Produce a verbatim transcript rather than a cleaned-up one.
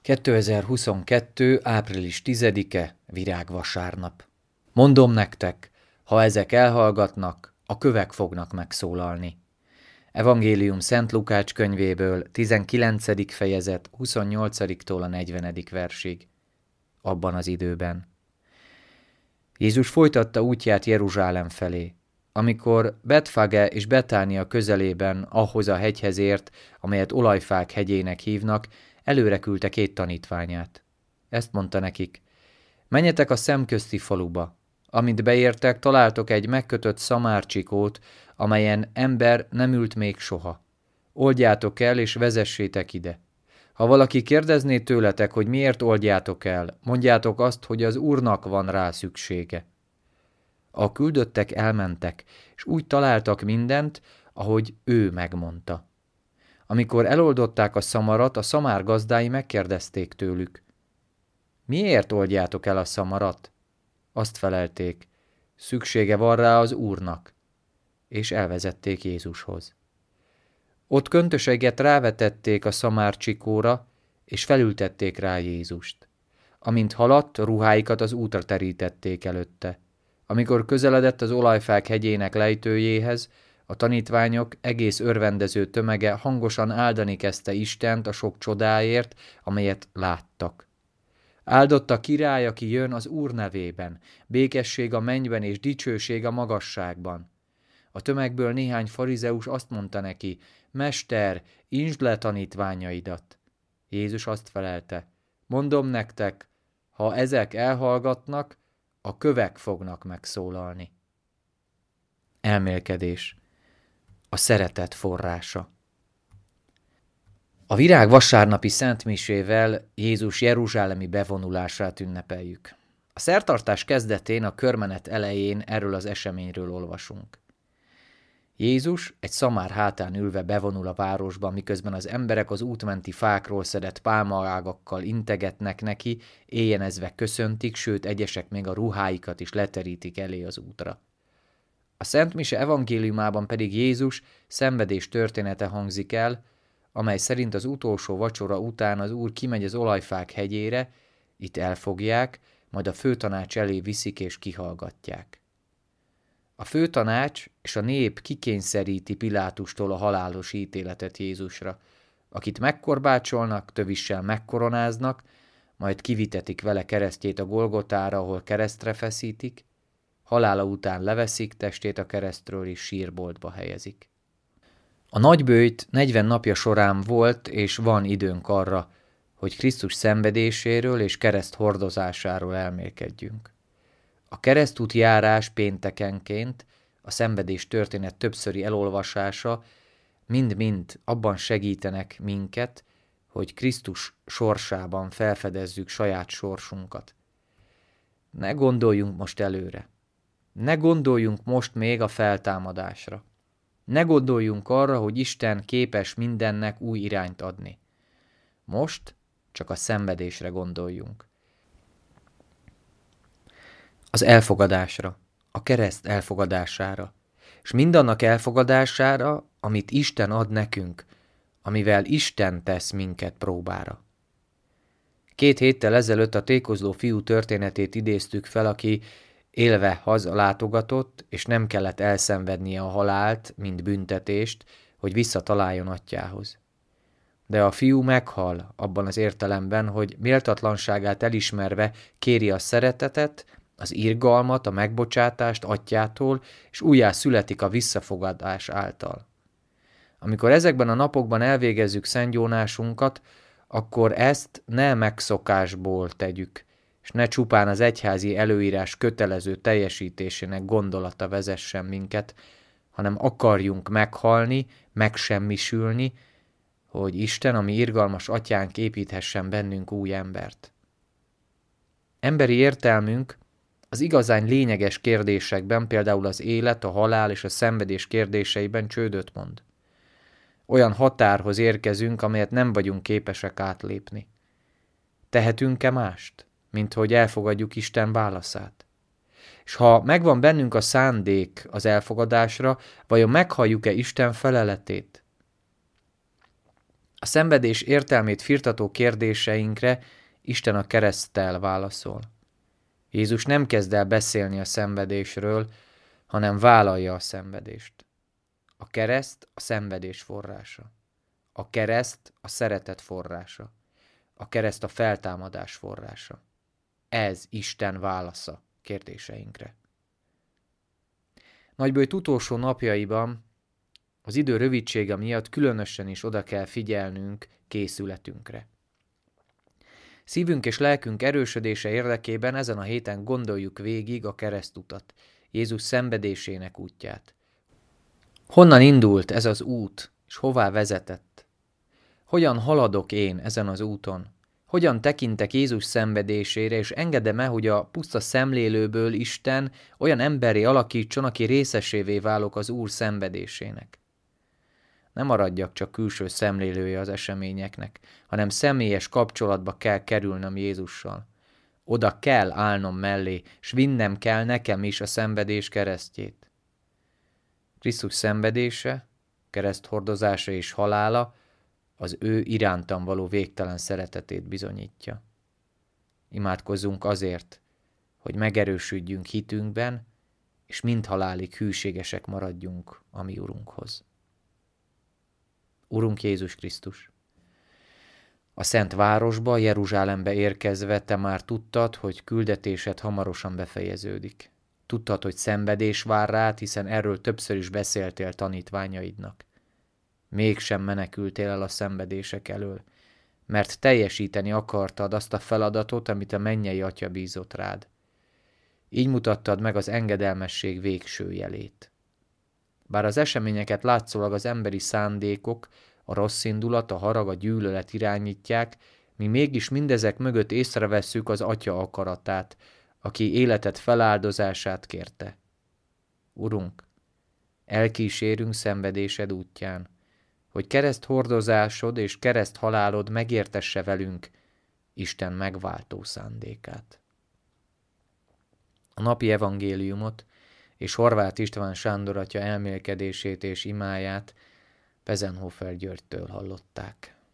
kétezer-huszonkettő. április tizedike, virágvasárnap. Mondom nektek, ha ezek elhallgatnak, a kövek fognak megszólalni. Evangélium Szent Lukács könyvéből, tizenkilencedik fejezet, huszonnyolcadiktól a negyvenedik versig. Abban az időben. Jézus folytatta útját Jeruzsálem felé. Amikor Betfage és Betánia közelében ahhoz a hegyhez ért, amelyet Olajfák hegyének hívnak, előre küldte két tanítványát. Ezt mondta nekik: menjetek a szemközti faluba. Amint beértek, találtok egy megkötött szamárcsikót, amelyen ember nem ült még soha. Oldjátok el, és vezessétek ide. Ha valaki kérdezné tőletek, hogy miért oldjátok el, mondjátok azt, hogy az Úrnak van rá szüksége. A küldöttek elmentek, és úgy találtak mindent, ahogy ő megmondta. Amikor eloldották a szamarat, a szamár gazdái megkérdezték tőlük: miért oldjátok el a szamarat? Azt felelték: szüksége van rá az Úrnak, és elvezették Jézushoz. Ott köntöseget rávetették a szamárcsikóra, és felültették rá Jézust. Amint haladt, ruháikat az útra terítették előtte. Amikor közeledett az Olajfák hegyének lejtőjéhez, a tanítványok egész örvendező tömege hangosan áldani kezdte Istent a sok csodáért, amelyet láttak. Áldott a király, aki jön az Úr nevében, békesség a mennyben és dicsőség a magasságban. A tömegből néhány farizeus azt mondta neki: Mester, insd le tanítványaidat. Jézus azt felelte: mondom nektek, ha ezek elhallgatnak, a kövek fognak megszólalni. Elmélkedés. A szeretet forrása. A virágvasárnapi szentmisével Jézus jeruzsálemi bevonulását ünnepeljük. A szertartás kezdetén, a körmenet elején erről az eseményről olvasunk. Jézus egy szamár hátán ülve bevonul a városba, miközben az emberek az útmenti fákról szedett pálmaágakkal integetnek neki, éjjenezve köszöntik, sőt egyesek még a ruháikat is leterítik elé az útra. A Szent Mise evangéliumában pedig Jézus szenvedés története hangzik el, amely szerint az utolsó vacsora után az Úr kimegy az Olajfák hegyére, itt elfogják, majd a főtanács elé viszik és kihallgatják. A főtanács és a nép kikényszeríti Pilátustól a halálos ítéletet Jézusra, akit megkorbácsolnak, tövissel megkoronáznak, majd kivitetik vele keresztjét a Golgotára, ahol keresztre feszítik, halála után leveszik testét a keresztről és sírboltba helyezik. A nagyböjt negyven napja során volt és van időnk arra, hogy Krisztus szenvedéséről és kereszt hordozásáról elmélkedjünk. A keresztút járás péntekenként, a szenvedés történet többszöri elolvasása mind-mind abban segítenek minket, hogy Krisztus sorsában felfedezzük saját sorsunkat. Ne gondoljunk most előre. Ne gondoljunk most még a feltámadásra. Ne gondoljunk arra, hogy Isten képes mindennek új irányt adni. Most csak a szenvedésre gondoljunk. Az elfogadásra, a kereszt elfogadására, és mindannak elfogadására, amit Isten ad nekünk, amivel Isten tesz minket próbára. Két héttel ezelőtt a tékozló fiú történetét idéztük fel, aki élve hazalátogatott, és nem kellett elszenvednie a halált, mint büntetést, hogy visszataláljon atyjához. De a fiú meghal abban az értelemben, hogy méltatlanságát elismerve kéri a szeretetet, az irgalmat, a megbocsátást atyától, és újjá születik a visszafogadás által. Amikor ezekben a napokban elvégezzük szentgyónásunkat, akkor ezt ne megszokásból tegyük, és ne csupán az egyházi előírás kötelező teljesítésének gondolata vezessen minket, hanem akarjunk meghalni, megsemmisülni, hogy Isten, a mi irgalmas atyánk építhessen bennünk új embert. Emberi értelmünk az igazán lényeges kérdésekben, például az élet, a halál és a szenvedés kérdéseiben csődöt mond. Olyan határhoz érkezünk, amelyet nem vagyunk képesek átlépni. Tehetünk-e mást, mint hogy elfogadjuk Isten válaszát? És ha megvan bennünk a szándék az elfogadásra, vajon meghalljuk-e Isten feleletét? A szenvedés értelmét firtató kérdéseinkre Isten a kereszttel válaszol. Jézus nem kezd el beszélni a szenvedésről, hanem vállalja a szenvedést. A kereszt a szenvedés forrása. A kereszt a szeretet forrása. A kereszt a feltámadás forrása. Ez Isten válasza kérdéseinkre. Nagyböjt utolsó napjaiban az idő rövidsége miatt különösen is oda kell figyelnünk készületünkre. Szívünk és lelkünk erősödése érdekében ezen a héten gondoljuk végig a keresztutat, Jézus szenvedésének útját. Honnan indult ez az út, és hová vezetett? Hogyan haladok én ezen az úton? Hogyan tekintek Jézus szenvedésére, és engedem-e, hogy a puszta szemlélőből Isten olyan emberré alakítson, aki részesévé válok az Úr szenvedésének? Nem maradjak csak külső szemlélője az eseményeknek, hanem személyes kapcsolatba kell kerülnöm Jézussal. Oda kell állnom mellé, s vinnem kell nekem is a szenvedés keresztjét. Krisztus szenvedése, kereszthordozása és halála az ő irántam való végtelen szeretetét bizonyítja. Imádkozzunk azért, hogy megerősödjünk hitünkben, és mind halálig hűségesek maradjunk a mi Urunkhoz. Urunk Jézus Krisztus, a Szent Városba, Jeruzsálembe érkezve te már tudtad, hogy küldetésed hamarosan befejeződik. Tudtad, hogy szenvedés vár rád, hiszen erről többször is beszéltél tanítványaidnak. Mégsem menekültél el a szenvedések elől, mert teljesíteni akartad azt a feladatot, amit a mennyei Atya bízott rád. Így mutattad meg az engedelmesség végső jelét. Bár az eseményeket látszólag az emberi szándékok, a rossz indulat, a harag, a gyűlölet irányítják, mi mégis mindezek mögött észrevesszük az Atya akaratát, aki életed feláldozását kérte. Urunk, elkísérünk szenvedésed útján, hogy kereszt hordozásod és kereszt halálod megértesse velünk Isten megváltó szándékát. A napi evangéliumot és Horváth István Sándor atya elmélkedését és imáját Pezenhofer Györgytől hallották.